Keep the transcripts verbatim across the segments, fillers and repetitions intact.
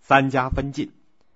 三家分晋。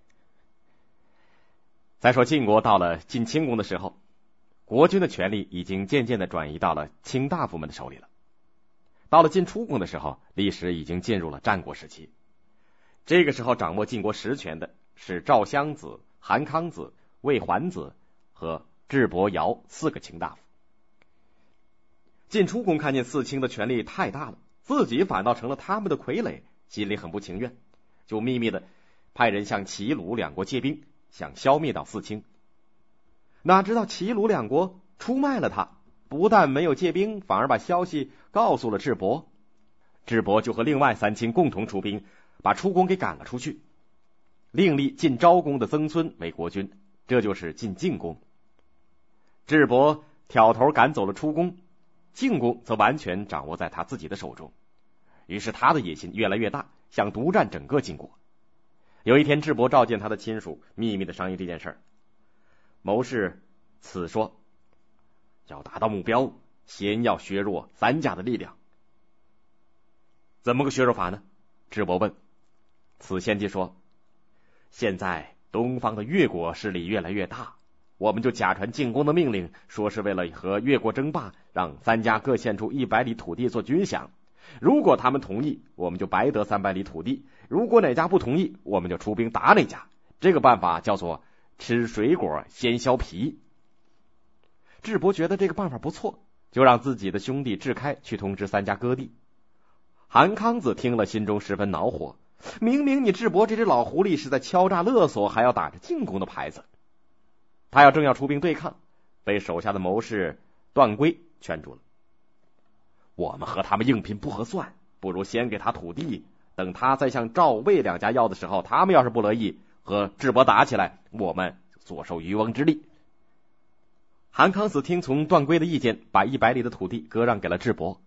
再说晋国到了晋清公的时候，国君的权力已经渐渐地转移到了卿大夫们的手里了。到了晋出公的时候，历史已经进入了战国时期。这个时候掌握晋国实权的是赵襄子、韩康子、魏桓子和智伯尧四个卿大夫。晋出公看见四卿的权力太大了，自己反倒成了他们的傀儡，心里很不情愿，就秘密的派人向齐鲁两国借兵，想消灭到四卿。哪知道齐鲁两国出卖了他，不但没有借兵，反而把消息告诉了智伯。智伯就和另外三卿共同出兵，把出公给赶了出去，另立晋昭公的曾孙为国君，这就是晋晋公。智伯挑头赶走了出公，晋公则完全掌握在他自己的手中，于是他的野心越来越大，想独占整个晋国。有一天，智伯召见他的亲属，秘密的商议这件事儿。谋士此说，要达到目标，先要削弱三家的力量。怎么个削弱法呢？智伯问。此先帝说，现在东方的越国势力越来越大，我们就假传晋公的命令，说是为了和越国争霸，让三家各献出一百里土地做军饷。如果他们同意，我们就白得三百里土地；如果哪家不同意，我们就出兵打哪家。这个办法叫做吃水果先削皮。智伯觉得这个办法不错，就让自己的兄弟智开去通知三家割地。韩康子听了，心中十分恼火，明明你智伯这只老狐狸是在敲诈勒索，还要打着进攻的牌子。他要正要出兵对抗，被手下的谋士段圭劝住了。我们和他们硬拼不合算，不如先给他土地，等他再向赵魏两家要的时候，他们要是不乐意，和智伯打起来，我们所受渔翁之利。韩康子听从段圭的意见，把一百里的土地割让给了智伯。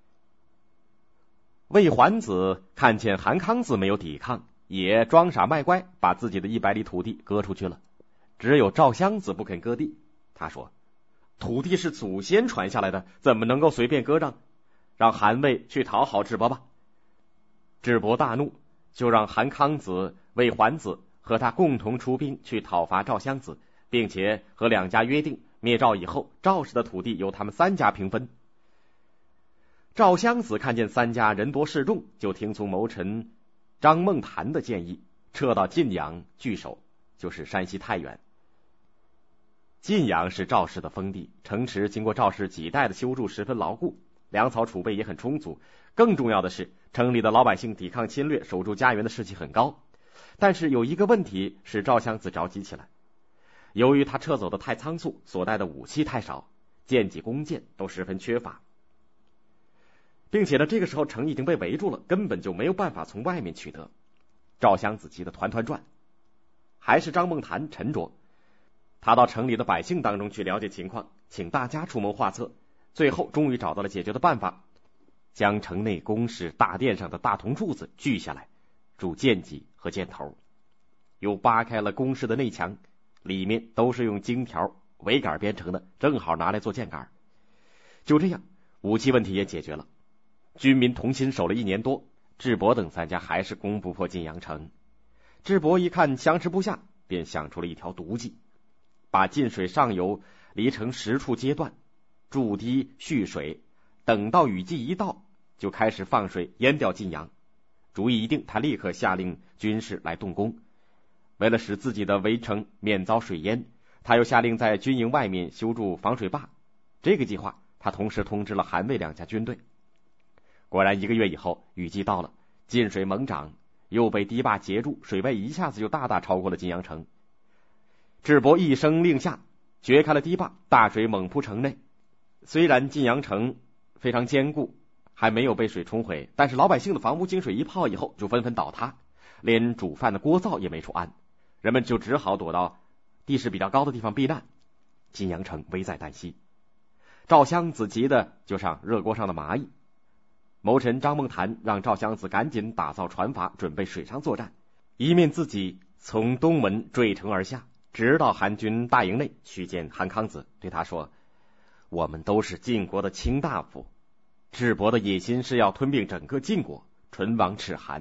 魏桓子看见韩康子没有抵抗，也装傻卖乖，把自己的一百里土地割出去了。只有赵襄子不肯割地，他说，土地是祖先传下来的，怎么能够随便割让？让韩魏去讨好智伯吧。智伯大怒，就让韩康子、魏桓子和他共同出兵去讨伐赵襄子，并且和两家约定，灭赵以后，赵氏的土地由他们三家平分。赵襄子看见三家人多势众，就听从谋臣张孟谈的建议，撤到晋阳据守，就是山西太原。晋阳是赵氏的封地，城池经过赵氏几代的修筑，十分牢固，粮草储备也很充足。更重要的是，城里的老百姓抵抗侵略、守住家园的士气很高。但是有一个问题使赵襄子着急起来，由于他撤走的太仓促，所带的武器太少，剑戟弓箭都十分缺乏，并且呢，这个时候城已经被围住了，根本就没有办法从外面取得。赵襄子急得团团转。还是张孟谈沉着，他到城里的百姓当中去了解情况，请大家出谋划策，最后终于找到了解决的办法，将城内宫室大殿上的大铜柱子锯下来，铸剑戟和箭头，又扒开了宫室的内墙，里面都是用荆条苇杆编成的，正好拿来做箭杆。就这样，武器问题也解决了。军民同心守了一年多，智伯等三家还是攻不破晋阳城。智伯一看相持不下，便想出了一条毒计，把晋水上游离城十处街段筑堤蓄水，等到雨季一到，就开始放水淹掉晋阳。主意一定，他立刻下令军士来动工。为了使自己的围城免遭水淹，他又下令在军营外面修筑防水坝。这个计划他同时通知了韩魏两家军队。果然一个月以后，雨季到了，晋水猛涨，又被堤坝截住，水位一下子就大大超过了晋阳城。智伯一声令下，掘开了堤坝，大水猛扑城内。虽然晋阳城非常坚固，还没有被水冲毁，但是老百姓的房屋经水一泡以后就纷纷倒塌，连煮饭的锅灶也没处安，人们就只好躲到地势比较高的地方避难。晋阳城危在旦夕，赵襄子急的就像热锅上的蚂蚁。谋臣张孟谈让赵襄子赶紧打造船筏，准备水上作战，一面自己从东门坠城而下，直到韩军大营内去见韩康子，对他说，我们都是晋国的卿大夫，智伯的野心是要吞并整个晋国，唇亡齿寒，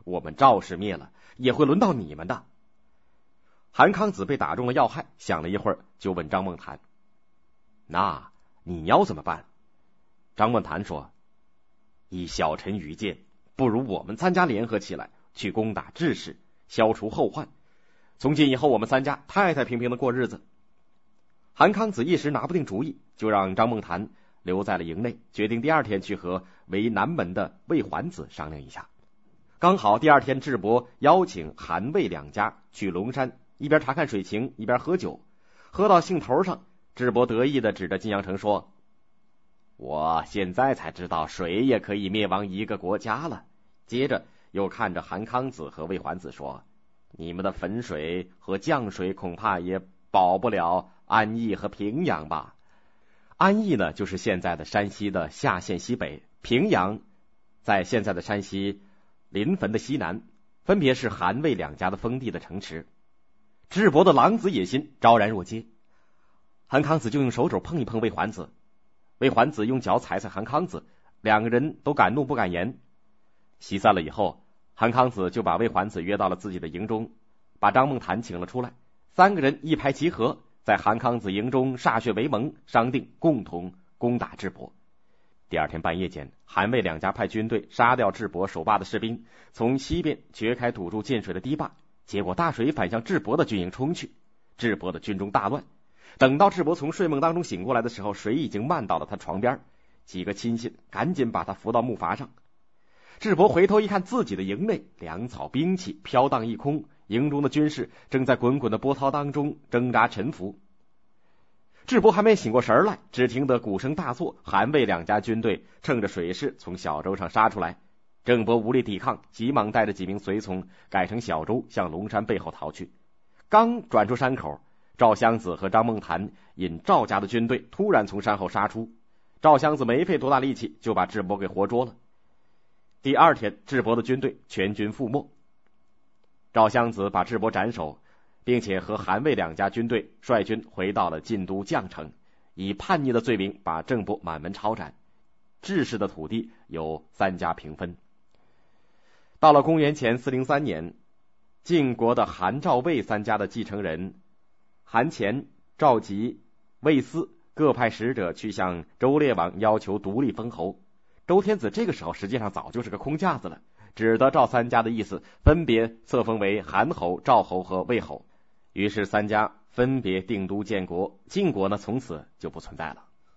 我们赵氏灭了，也会轮到你们的。韩康子被打中了要害，想了一会儿，就问张梦谈：那你要怎么办？张梦谈说：以小臣愚见，不如我们三家联合起来，去攻打智氏，消除后患。从今以后，我们三家太太平平的过日子。韩康子一时拿不定主意，就让张梦谈留在了营内，决定第二天去和为南门的魏桓子商量一下。刚好第二天，智伯邀请韩魏两家去龙山，一边查看水情，一边喝酒。喝到兴头上，智伯得意地指着晋阳城说：我现在才知道水也可以灭亡一个国家了。接着又看着韩康子和魏桓子说：你们的汾水和绛水恐怕也保不了安邑和平阳吧。安邑呢，就是现在的山西的夏县西北，平阳在现在的山西临汾的西南，分别是韩魏两家的封地的城池。智伯的狼子野心昭然若揭，韩康子就用手肘碰一碰魏桓子，魏桓子用脚踩踩韩康子，两个人都敢怒不敢言。席散了以后，韩康子就把魏桓子约到了自己的营中，把张梦谈请了出来，三个人一拍即合，在韩康子营中歃血为盟，商定共同攻打智伯。第二天半夜间，韩魏两家派军队杀掉智伯守坝的士兵，从西边掘开堵住进水的堤坝，结果大水反向智伯的军营冲去，智伯的军中大乱。等到智伯从睡梦当中醒过来的时候，水已经漫到了他床边，几个亲信赶紧把他扶到木筏上。智伯回头一看，自己的营内粮草兵器飘荡一空，营中的军士正在滚滚的波涛当中挣扎沉浮。智伯还没醒过神来，只听得鼓声大作，韩魏两家军队乘着水势从小舟上杀出来。郑伯无力抵抗，急忙带着几名随从改成小舟向龙山背后逃去。刚转出山口，赵襄子和张梦谈引赵家的军队突然从山后杀出，赵襄子没费多大力气就把智伯给活捉了。第二天，智伯的军队全军覆没。赵襄子把智伯斩首，并且和韩魏两家军队率军回到了晋都绛城，以叛逆的罪名把郑伯满门抄斩。智氏的土地由三家平分。到了公元前四零三年，晋国的韩赵魏三家的继承人韩虔、赵吉、魏斯各派使者去向周烈王要求独立封侯。周天子这个时候实际上早就是个空架子了，只得照三家的意思分别册封为韩侯、赵侯和魏侯。于是三家分别定都建国，晋国呢从此就不存在了。